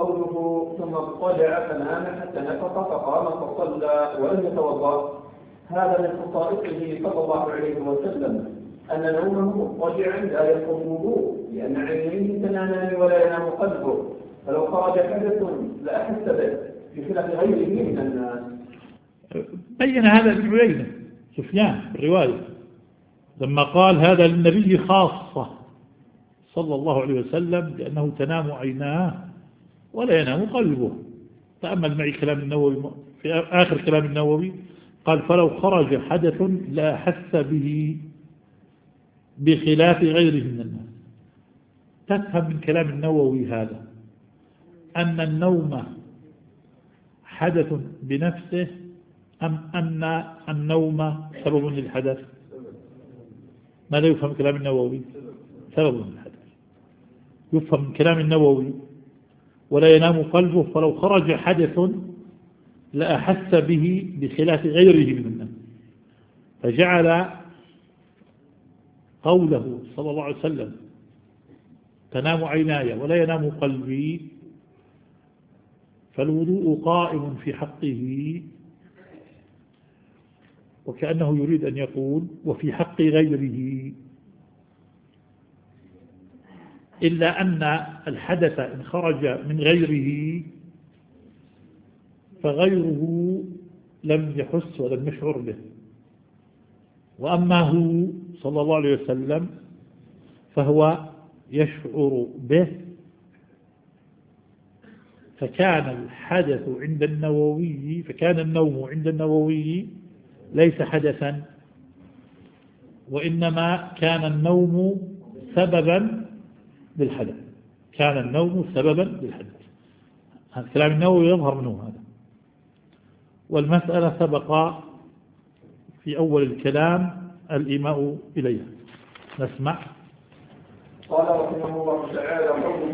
قوله ثم اضطجع فنام حتى نفخ فقام فصلى ولم يتوضأ، هذا من خصائصه صلى الله عليه وسلم أن نومه مضطجعا لا يقوم وضوء، لأن عينيه تنامان ولا ينام قلبه، فلو خرج حدث لأحس به بخلاف غيره من الناس. بين هذا ابن عيينة سفيان في الرواية لما قال هذا للنبي خاصة صلى الله عليه وسلم لأنه تنام عيناه ولا ينام قلبه. تأمل معي كلام النووي في آخر كلام النووي، قال فلو خرج حدث لا حس به بخلاف غيره من الناس. تفهم من كلام النووي هذا أن النوم حدث بنفسه أم أن النوم سبب للحدث؟ ماذا يفهم كلام النووي؟ سبب للحدث. يفهم من كلام النووي ولا ينام قلبه فلو خرج حدث لأحس به بخلاف غيره من الناس، فجعل قوله صلى الله عليه وسلم تنام عيناي ولا ينام قلبي فالوضوء قائم في حقه، وكأنه يريد أن يقول وفي حق غيره، إلا أن الحدث إن خرج من غيره فغيره لم يحس ولم يشعر به، وأما هو صلى الله عليه وسلم فهو يشعر به. فكان النوم عند النووي ليس حدثا، وإنما كان النوم سببا للحدث. كان النوم سببا للحدث. هذا كلام النووي يظهر منه هذا. والمسألة سبق في أول الكلام الإيماء إليها. نسمع. قال رحمه الله تعالى